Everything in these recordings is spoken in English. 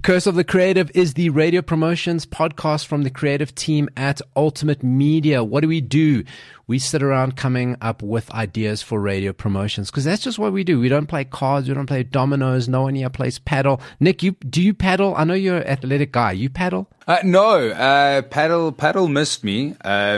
Curse of the Creative is the radio promotions podcast from the creative team at Ultimate Media. What do? We sit around coming up with ideas for radio promotions because that's just what we do. We don't play cards. We don't play dominoes. No one here plays paddle. Nick, do you paddle? I know you're an athletic guy. You paddle? No, paddle missed me.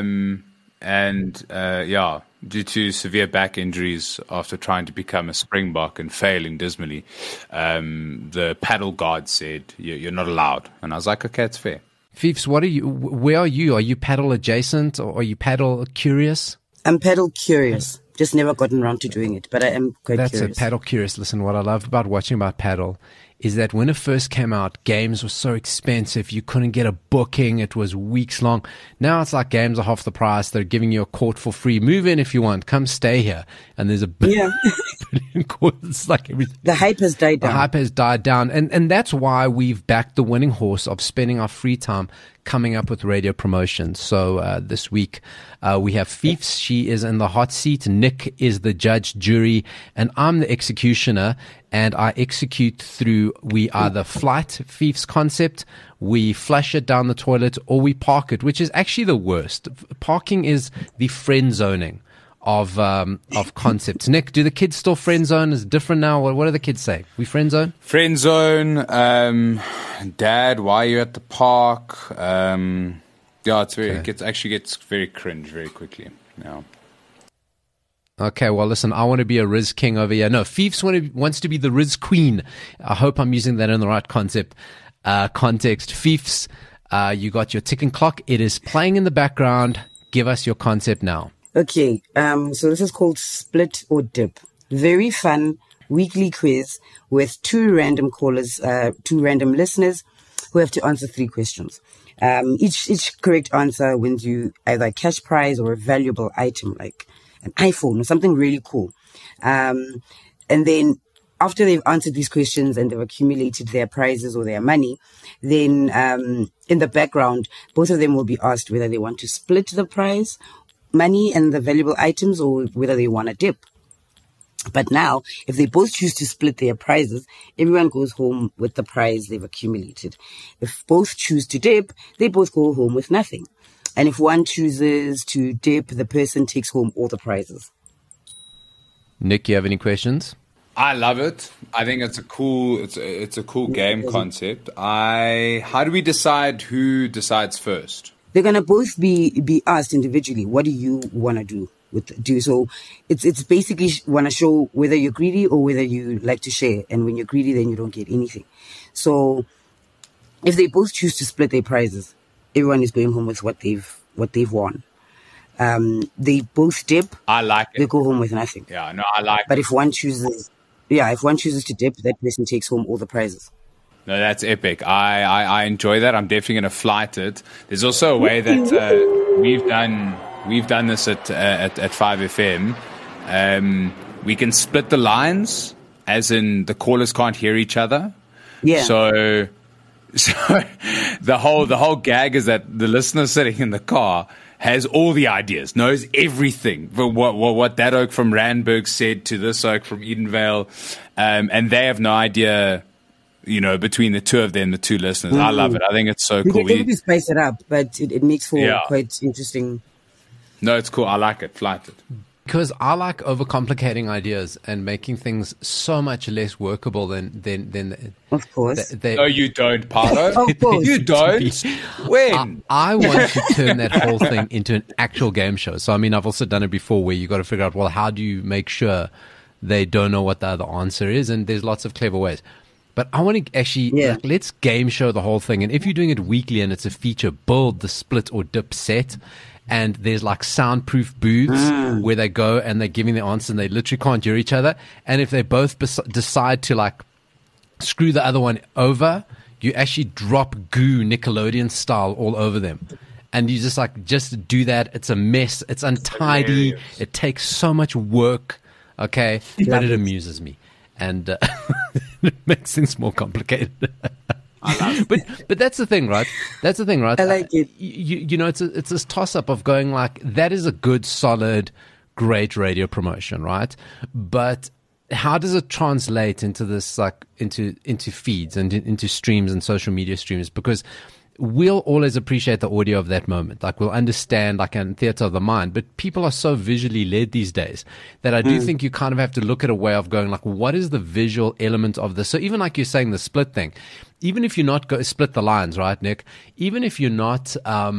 Due to severe back injuries after trying to become a Springbok and failing dismally, the paddle guard said, you're not allowed. And I was like, okay, it's fair. Fiefs, where are you? Are you paddle adjacent or are you paddle curious? I'm paddle curious. Just never gotten around to doing it, but I am quite curious. That's a paddle curious. Listen, what I love about watching about paddle is that when it first came out, games were so expensive. You couldn't get a booking. It was weeks long. Now it's like games are half the price. They're giving you a court for free. Move in if you want. Come stay here. And there's a billion courts. It's like everything. The hype has died down. The hype has died down. And that's why we've backed the winning horse of spending our free time coming up with radio promotions. So this week we have Fiefs. She is in the hot seat. Nick is the judge, jury, and I'm the executioner. And I execute through, we either flight Fiefs concept, we flush it down the toilet, or we park it, which is actually the worst. Parking is the friend zoning of concepts. Nick, do the kids still friend zone? Is it different now? What do the kids say? We friend zone? Friend zone. Dad, why are you at the park? It actually gets very cringe very quickly now. Okay, well, listen, I want to be a Riz King over here. No, Fiefs wants to be the Riz Queen. I hope I'm using that in the right context. Fiefs, you got your ticking clock. It is playing in the background. Give us your concept now. Okay, so this is called Split or Dip. Very fun weekly quiz with two random callers, two random listeners who have to answer 3 questions. Each correct answer wins you either a cash prize or a valuable item like an iPhone or something really cool. And then after they've answered these questions and they've accumulated their prizes or their money, then in the background, both of them will be asked whether they want to split the prize, money and the valuable items, or whether they want to dip. But now, if they both choose to split their prizes, everyone goes home with the prize they've accumulated. If both choose to dip, they both go home with nothing. And if one chooses to dip, the person takes home all the prizes. Nick, you have any questions? I love it. I think it's a cool game concept. How do we decide who decides first? They're gonna both be asked individually. What do you want to do? So it's basically want to show whether you're greedy or whether you like to share. And when you're greedy, then you don't get anything. So if they both choose to split their prizes, everyone is going home with what they've won. They both dip. I like it. They go home with nothing. Yeah, no, I like it. But if one chooses to dip, that person takes home all the prizes. No, that's epic. I enjoy that. I'm definitely going to flight it. There's also a way that we've done this at 5FM. We can split the lines, as in the callers can't hear each other. Yeah. So the whole gag is that the listener sitting in the car has all the ideas, knows everything. What that oak from Randburg said to this oak from Edenvale, and they have no idea, between the two of them, the two listeners. I love it. I think it's so cool. We can spice it up, but it makes for quite interesting. No, it's cool. I like it. Flight it. Because I like overcomplicating ideas and making things so much less workable than of course. No, you don't, Pardo. Of course. You don't. When? I want to turn that whole thing into an actual game show. So, I mean, I've also done it before where you got to figure out, well, how do you make sure they don't know what the other answer is? And there's lots of clever ways. But I want to actually, let's game show the whole thing. And if you're doing it weekly and it's a feature, build the split or dip set. And there's like soundproof booths where they go and they're giving the answer and they literally can't hear each other. And if they both decide to like screw the other one over, you actually drop goo Nickelodeon style all over them. And you just do that. It's a mess. It's untidy. It takes so much work. Okay. But it amuses me. And it makes things more complicated. But that's the thing, right? I like it. It's this toss-up of going like, that is a good, solid, great radio promotion, right? But how does it translate into this, like into feeds and into streams and social media streams? Because we'll always appreciate the audio of that moment. Like we'll understand, like in theater of the mind, but people are so visually led these days that I do think you kind of have to look at a way of going like, what is the visual element of this? So even like you're saying the split thing, even if you're not split the lines, right, Nick? Even if you're not,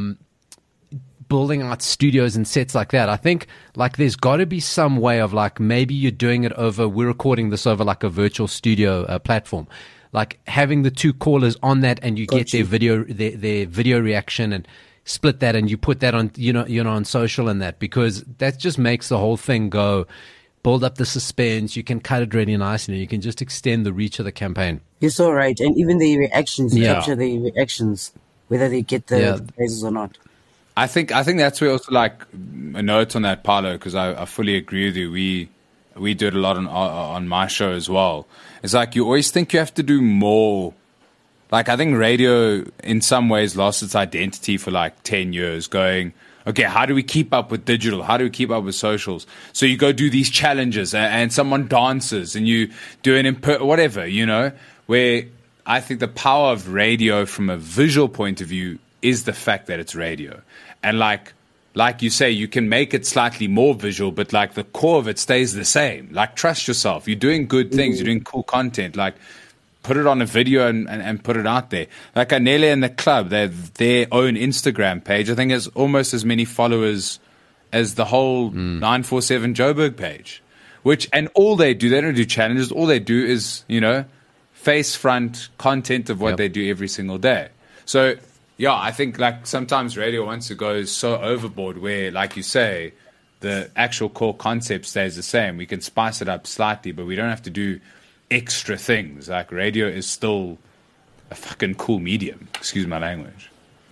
building out studios and sets like that, I think like there's got to be some way of like, maybe you're doing it over, we're recording this over like a virtual studio platform, like having the two callers on that, and you get their video reaction and split that, and you put that on, on social and that, because that just makes the whole thing go, build up the suspense. You can cut it really nicely, and you can just extend the reach of the campaign. You're so right. And even the reactions, you capture the reactions, whether they get the praises or not. I think that's where also, like, a note on that, Paolo, because I fully agree with you. We do it a lot on my show as well. It's like you always think you have to do more. Like, I think radio in some ways lost its identity for like 10 years, going, okay, how do we keep up with digital? How do we keep up with socials? So you go do these challenges, and someone dances, and you do whatever, where I think the power of radio from a visual point of view is the fact that it's radio. And like you say, you can make it slightly more visual, but like the core of it stays the same. Like, trust yourself. You're doing good things. You're doing cool content. Like, put it on a video and put it out there. Like Anele and the club, they have their own Instagram page. I think has almost as many followers as the whole 947 Joburg page. And all they do, they don't do challenges. All they do is, face front content of what they do every single day. So, yeah, I think like sometimes radio wants to go so overboard where, like you say, the actual core concept stays the same. We can spice it up slightly, but we don't have to do extra things. Like, radio is still a fucking cool medium. Excuse my language.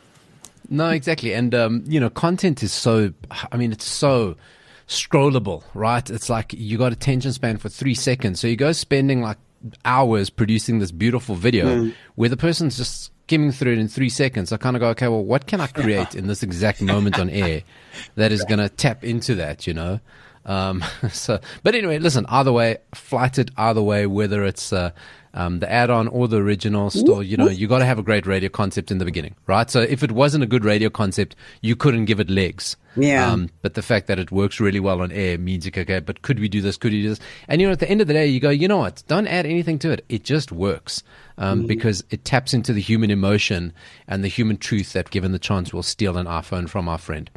No, exactly. And, content is so, it's so scrollable, right? It's like you got attention span for 3 seconds. So you go spending like hours producing this beautiful video where the person's just skimming through it in 3 seconds. I kind of go, okay, well, what can I create in this exact moment on air that is going to tap into that, but anyway, listen, either way, flight it either way, whether it's the add-on or the original, still, you got to have a great radio concept in the beginning, right? So if it wasn't a good radio concept, you couldn't give it legs. Yeah. But the fact that it works really well on air means, okay, but could we do this? Could we do this? And, at the end of the day, you go, you know what? Don't add anything to it. It just works because it taps into the human emotion and the human truth that, given the chance, we'll steal an iPhone from our friend.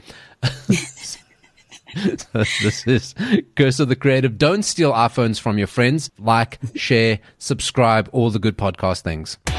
So this is Curse of the Creative. Don't steal iPhones from your friends. Like, share, subscribe, all the good podcast things.